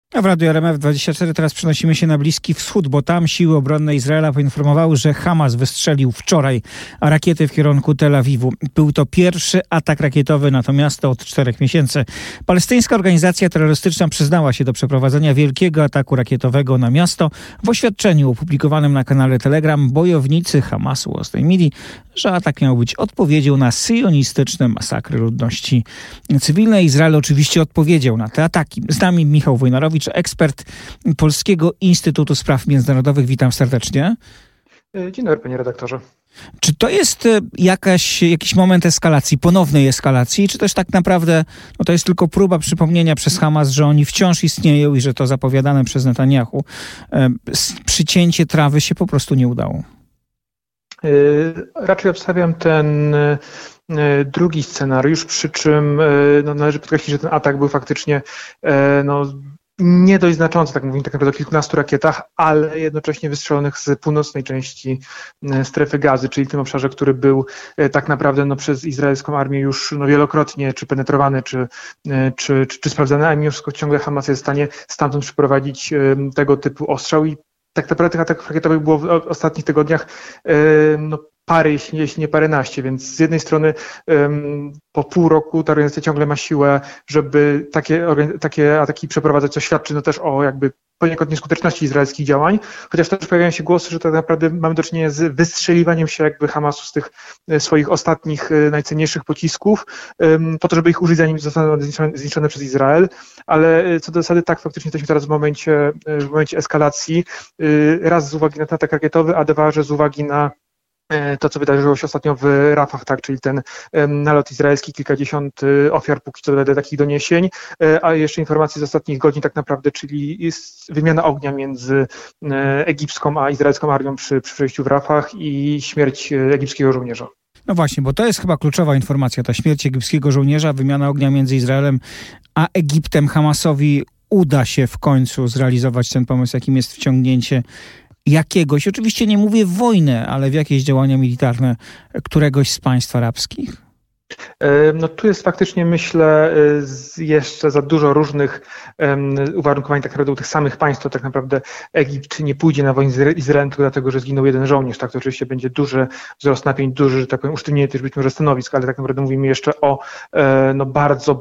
A w Radiu RMF24 teraz przenosimy się na Bliski Wschód, bo tam siły obronne Izraela poinformowały, że Hamas wystrzelił wczoraj rakiety w kierunku Tel Awiwu. Był to pierwszy atak rakietowy na to miasto od 4 miesięcy. Palestyńska organizacja terrorystyczna przyznała się do przeprowadzenia wielkiego ataku rakietowego na miasto. W oświadczeniu opublikowanym na kanale Telegram bojownicy Hamasu oznajmili, że atak miał być odpowiedzią na syjonistyczne masakry ludności cywilnej. Izrael oczywiście odpowiedział na te ataki. Z nami Michał Wojnarowicz, ekspert Polskiego Instytutu Spraw Międzynarodowych. Witam serdecznie. Dzień dobry, panie redaktorze. Czy to jest jakiś moment eskalacji, ponownej eskalacji, czy też tak naprawdę to jest tylko próba przypomnienia przez Hamas, że oni wciąż istnieją i że to zapowiadane przez Netanjahu przycięcie trawy się po prostu nie udało? Raczej obstawiam ten drugi scenariusz, przy czym należy podkreślić, że ten atak był faktycznie nie dość znaczący, tak mówimy tak naprawdę o kilkunastu rakietach, ale jednocześnie wystrzelonych z północnej części strefy Gazy, czyli w tym obszarze, który był tak naprawdę przez izraelską armię już wielokrotnie czy penetrowany, czy sprawdzany, a mimo wszystko ciągle Hamas jest w stanie stamtąd przeprowadzić tego typu ostrzał i tak naprawdę tych ataków rakietowych było w ostatnich tygodniach parę, jeśli nie paręnaście, więc z jednej strony po pół roku ta organizacja ciągle ma siłę, żeby takie ataki przeprowadzać, co świadczy też o jakby poniekąd nieskuteczności izraelskich działań, chociaż też pojawiają się głosy, że tak naprawdę mamy do czynienia z wystrzeliwaniem się jakby Hamasu z tych swoich ostatnich, najcenniejszych pocisków, po to, żeby ich użyć, zanim zostaną zniszczone przez Izrael, ale co do zasady tak, faktycznie jesteśmy teraz w momencie eskalacji, raz z uwagi na ten atak rakietowy, a dwa, że z uwagi na to, co wydarzyło się ostatnio w Rafah, tak, czyli ten nalot izraelski, kilkadziesiąt ofiar póki co wedle takich doniesień, a jeszcze informacje z ostatnich godzin tak naprawdę, czyli jest wymiana ognia między egipską a izraelską armią przy przejściu w Rafah i śmierć egipskiego żołnierza. No właśnie, bo to jest chyba kluczowa informacja, ta śmierć egipskiego żołnierza, wymiana ognia między Izraelem a Egiptem. Hamasowi uda się w końcu zrealizować ten pomysł, jakim jest wciągnięcie jakiegoś, oczywiście nie mówię w wojnę, ale w jakieś działania militarne któregoś z państw arabskich? Tu jest faktycznie, myślę, jeszcze za dużo różnych uwarunkowań tak naprawdę u tych samych państw. To tak naprawdę Egipt nie pójdzie na wojnę z Izraelem, dlatego że zginął jeden żołnierz. Tak, to oczywiście będzie duży wzrost napięć, duży, że tak powiem, usztywnienie też być może stanowisk, ale tak naprawdę mówimy jeszcze o bardzo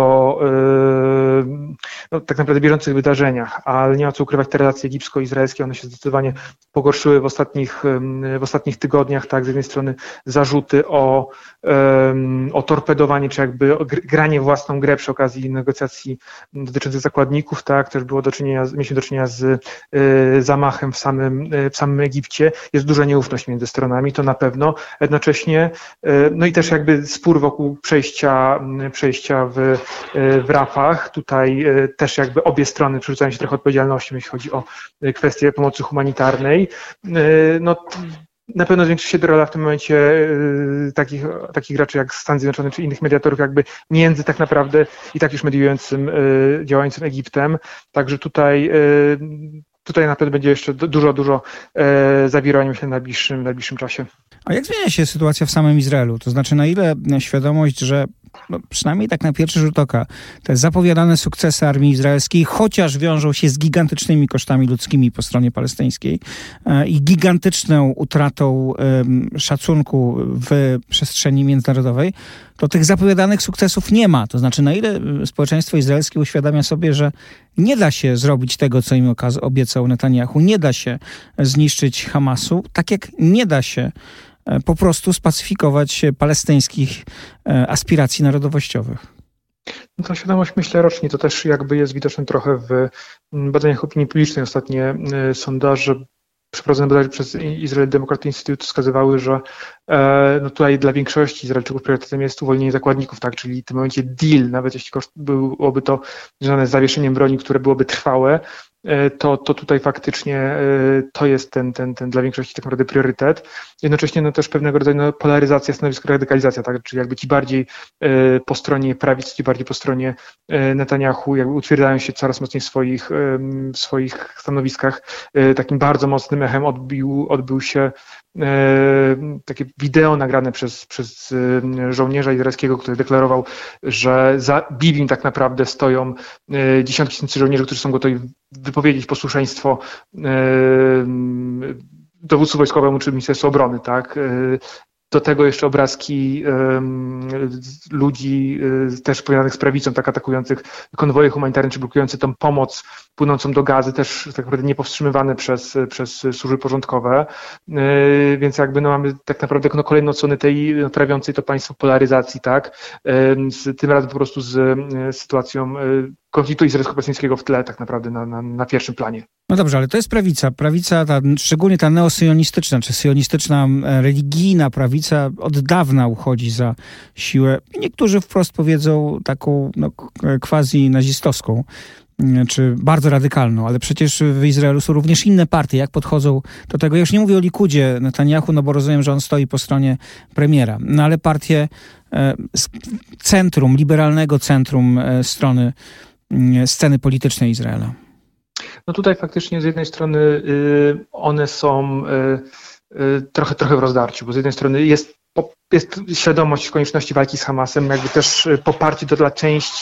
tak naprawdę bieżących wydarzeniach, ale nie ma co ukrywać, te relacje egipsko-izraelskie, one się zdecydowanie pogorszyły w ostatnich tygodniach. Tak, z jednej strony zarzuty o torpedowanie, czy jakby granie własną grę przy okazji negocjacji dotyczących zakładników, tak, też mieliśmy do czynienia z zamachem w samym Egipcie. Jest duża nieufność między stronami, to na pewno. Jednocześnie, i też jakby spór wokół przejścia w Rafah. Tutaj też jakby obie strony przerzucają się trochę odpowiedzialnością, jeśli chodzi o kwestię pomocy humanitarnej. Na pewno zwiększy się rola w tym momencie takich graczy jak Stany Zjednoczone czy innych mediatorów jakby między tak naprawdę i tak już mediującym, działającym Egiptem. Także tutaj na pewno będzie jeszcze dużo zawirowań, myślę, w najbliższym czasie. A jak zmienia się sytuacja w samym Izraelu? To znaczy, na ile świadomość, że przynajmniej tak na pierwszy rzut oka te zapowiadane sukcesy armii izraelskiej, chociaż wiążą się z gigantycznymi kosztami ludzkimi po stronie palestyńskiej i gigantyczną utratą szacunku w przestrzeni międzynarodowej, to tych zapowiadanych sukcesów nie ma. To znaczy, na ile społeczeństwo izraelskie uświadamia sobie, że nie da się zrobić tego, co im obiecał Netanjahu, nie da się zniszczyć Hamasu, tak jak nie da się po prostu spacyfikować palestyńskich aspiracji narodowościowych. Ta świadomość, myślę, rocznie to też jakby jest widoczne trochę w badaniach opinii publicznej. Ostatnie sondaże przeprowadzone bodajże przez Israel Democratic Institute wskazywały, że tutaj dla większości Izraelczyków priorytetem jest uwolnienie zakładników, tak, czyli w tym momencie deal, nawet jeśli byłoby to związane z zawieszeniem broni, które byłoby trwałe, to tutaj faktycznie to jest ten dla większości tak naprawdę priorytet. Jednocześnie też pewnego rodzaju polaryzacja stanowisk, radykalizacja, tak? Czyli jakby ci bardziej po stronie prawicy, ci bardziej po stronie Netanjahu jakby utwierdzają się coraz mocniej w swoich stanowiskach. Takim bardzo mocnym echem odbił się takie wideo nagrane przez żołnierza izraelskiego, który deklarował, że za Bibim tak naprawdę stoją dziesiątki tysięcy żołnierzy, którzy są gotowi wypowiedzieć posłuszeństwo dowódcy wojskowemu czy Ministerstwu Obrony, tak? Do tego jeszcze obrazki ludzi też powiązanych z prawicą, tak atakujących konwoje humanitarne, czy blokujący tą pomoc płynącą do Gazy, też tak naprawdę niepowstrzymywane przez służby porządkowe. Więc jakby mamy tak naprawdę kolejne odsłony tej trawiącej to państwo polaryzacji, tak? Tym razem po prostu z sytuacją konfliktu izraelsko-palestyńskiego w tle tak naprawdę na pierwszym planie. No dobrze, ale to jest prawica. Prawica, szczególnie ta neosyjonistyczna, czy syjonistyczna, religijna prawica od dawna uchodzi za siłę. Niektórzy wprost powiedzą taką quasi-nazistowską, czy bardzo radykalną, ale przecież w Izraelu są również inne partie. Jak podchodzą do tego? Ja już nie mówię o Likudzie Netanyahu, no bo rozumiem, że on stoi po stronie premiera. No ale partie centrum, liberalnego centrum strony sceny politycznej Izraela. No tutaj faktycznie z jednej strony one są trochę w rozdarciu, bo z jednej strony jest świadomość konieczności walki z Hamasem, jakby też poparcie to dla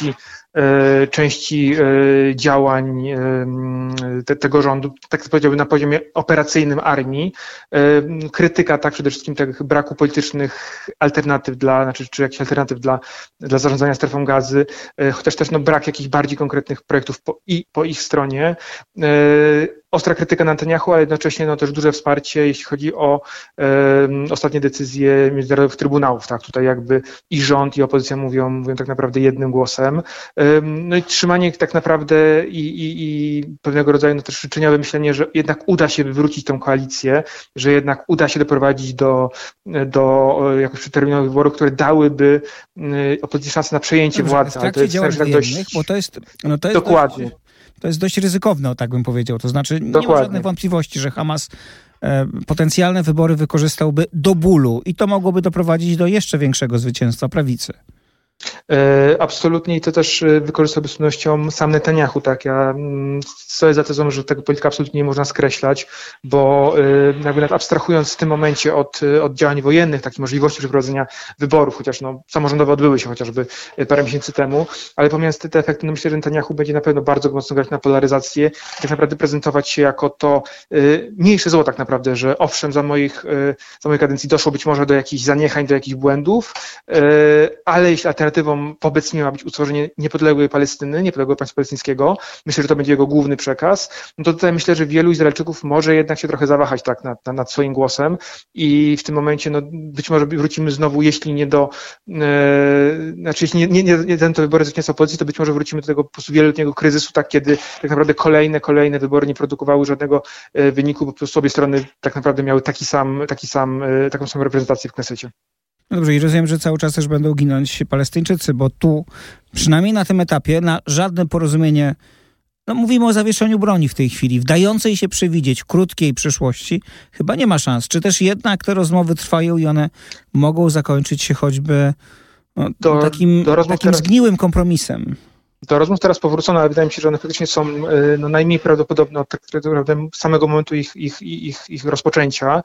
części działań tego rządu, tak powiedziałbym na poziomie operacyjnym armii. Krytyka tak przede wszystkim tych braku politycznych alternatyw czy jakichś alternatyw dla zarządzania strefą Gazy, chociaż też brak jakichś bardziej konkretnych projektów po ich stronie. Ostra krytyka na Netanyahu, ale jednocześnie też duże wsparcie, jeśli chodzi o ostatnie decyzje międzynarodowych trybunałów. Tak? Tutaj jakby i rząd, i opozycja mówią tak naprawdę jednym głosem. No i trzymanie tak naprawdę i pewnego rodzaju też życzeniowe myślenie, że jednak uda się wywrócić tę koalicję, że jednak uda się doprowadzić do jakoś przedterminowych wyborów, które dałyby opozycji szansę na przejęcie władzy. W trakcie działań wojennych, bo to jest dokładnie. To jest dość ryzykowne, tak bym powiedział. To znaczy nie ma żadnych wątpliwości, że Hamas potencjalne wybory wykorzystałby do bólu i to mogłoby doprowadzić do jeszcze większego zwycięstwa prawicy. Absolutnie i to też wykorzystałby z pewnością sam Netanyahu, tak? Ja stoję za tezą, że tego polityka absolutnie nie można skreślać, bo jakby nawet abstrahując w tym momencie od działań wojennych, takich możliwości przeprowadzenia wyborów, chociaż samorządowe odbyły się chociażby parę miesięcy temu, ale pomijając te efekty, myślę, że Netanyahu będzie na pewno bardzo mocno grać na polaryzację, tak naprawdę prezentować się jako to mniejsze zło tak naprawdę, że owszem, za mojej kadencji doszło być może do jakichś zaniechań, do jakichś błędów, ale jeśli alternatywą wobec mnie ma być utworzenie niepodległej Palestyny, niepodległego państwa palestyńskiego, myślę, że to będzie jego główny przekaz, no to tutaj myślę, że wielu Izraelczyków może jednak się trochę zawahać tak nad swoim głosem i w tym momencie być może wrócimy znowu, jeśli nie do jeśli nie te wybory zwycięstwa opozycji, to być może wrócimy do tego po prostu wieloletniego kryzysu, tak, kiedy tak naprawdę kolejne wybory nie produkowały żadnego wyniku, bo po prostu obie strony tak naprawdę miały taką samą reprezentację w Knesecie. No dobrze, i rozumiem, że cały czas też będą ginąć Palestyńczycy, bo tu przynajmniej na tym etapie na żadne porozumienie, mówimy o zawieszeniu broni w tej chwili, w dającej się przewidzieć krótkiej przyszłości, chyba nie ma szans. Czy też jednak te rozmowy trwają i one mogą zakończyć się choćby takim zgniłym kompromisem? Do rozmów teraz powrócono, ale wydaje mi się, że one faktycznie są najmniej prawdopodobne od samego momentu ich rozpoczęcia.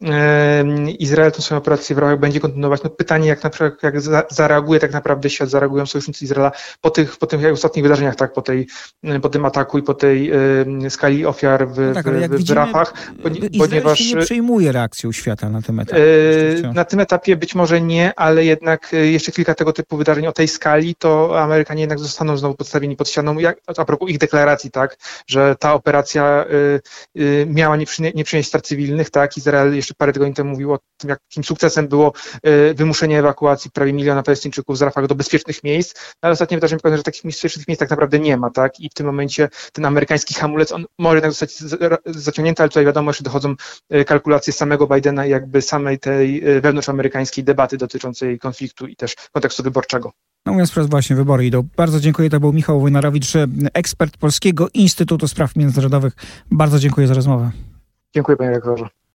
Izrael tę swoją operację w Rafah będzie kontynuować. Pytanie, jak zareaguje tak naprawdę świat, zareagują sojusznicy Izraela po tych ostatnich wydarzeniach, tak, po tym ataku i po tej skali ofiar w Rafah. Izrael się nie przejmuje reakcją świata na tym etapie. Na tym etapie być może nie, ale jednak jeszcze kilka tego typu wydarzeń o tej skali, to Amerykanie jednak zostaną znowu podstawieni pod ścianą, a propos ich deklaracji, tak, że ta operacja miała nie przynieść strat cywilnych, tak, Izrael jeszcze parę tygodni temu mówił o tym, jakim sukcesem było wymuszenie ewakuacji prawie 1 miliona Palestyńczyków z Rafah do bezpiecznych miejsc, ale ostatnie wydarzenia pokazują, że takich bezpiecznych miejsc tak naprawdę nie ma, tak, i w tym momencie ten amerykański hamulec, on może jednak zostać zaciągnięty, ale tutaj wiadomo, że dochodzą kalkulacje samego Bidena i jakby samej tej wewnątrzamerykańskiej debaty dotyczącej konfliktu i też kontekstu wyborczego. Mówiąc wprost, właśnie wybory idą. Bardzo dziękuję. To był Michał Wojnarowicz, ekspert Polskiego Instytutu Spraw Międzynarodowych. Bardzo dziękuję za rozmowę. Dziękuję, panie redaktorze.